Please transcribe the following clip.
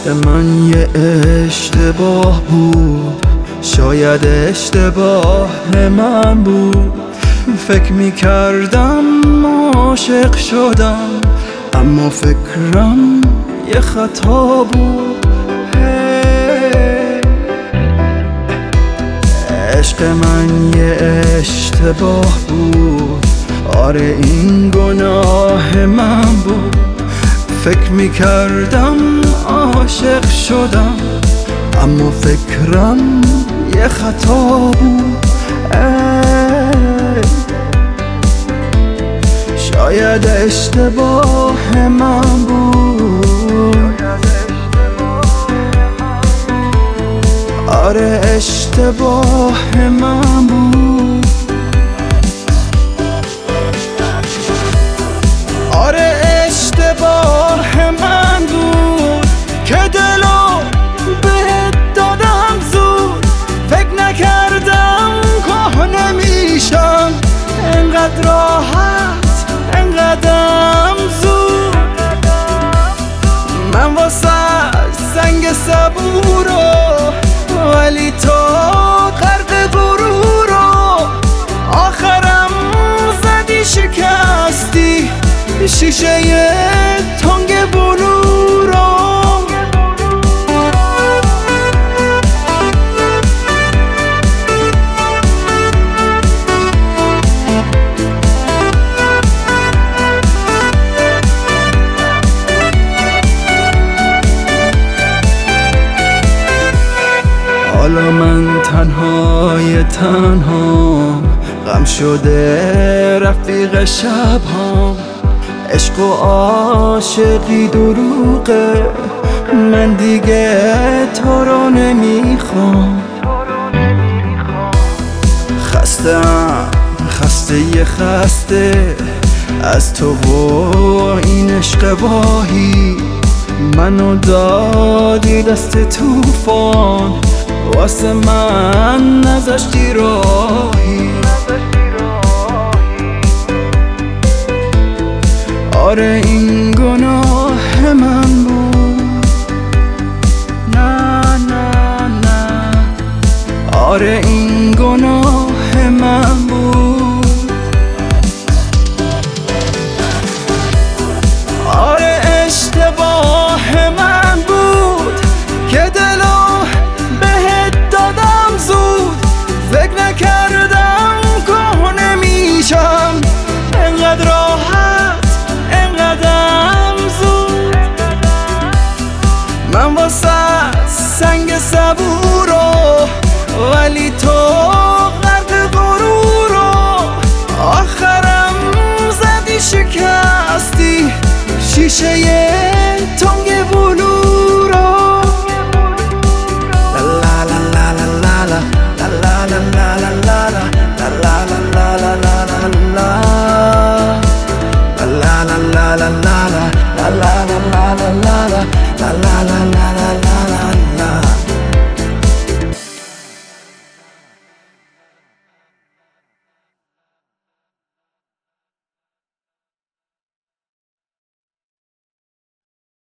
عشق من یه اشتباه بود، شاید اشتباه من بود. فکر میکردم عاشق شدم، اما فکرم یه خطا بود. عشق من یه اشتباه بود، آره این گناه من بود. فکر میکردم عاشق شدم، اما فکرم یه خطا بود. شاید اشتباه من بود، آره اشتباه من بود. آره اشتباه من بود که دلو بهت دادم زود. فکر نکردم که نمیشم انقدر راحت، انقدرم زود. من واسه سنگ صبورو، ولی تو غرق غرورو. آخرم زدی شکستی شیشه تنگ بلو رو. حالا من تنهای تنها، غم شده رفیق شب‌هام. عشق و عاشقی دروغه، من دیگه تو رو نمیخوام. خسته از تو و این عشق واهی. منو دادی دست طوفان، واسه من نذاشتی راهی. آره این گناه من بود، نه نه نه. آره این گناه من بود، آره اشتباه من بود که دلو بهت دادم زود. فکر نکردم که نمیشم انقدر راحت، انقدرم زود. من واسه سنگ صبورو، ولی تو غرق غرورو. آخرم زدی شکستی شیشه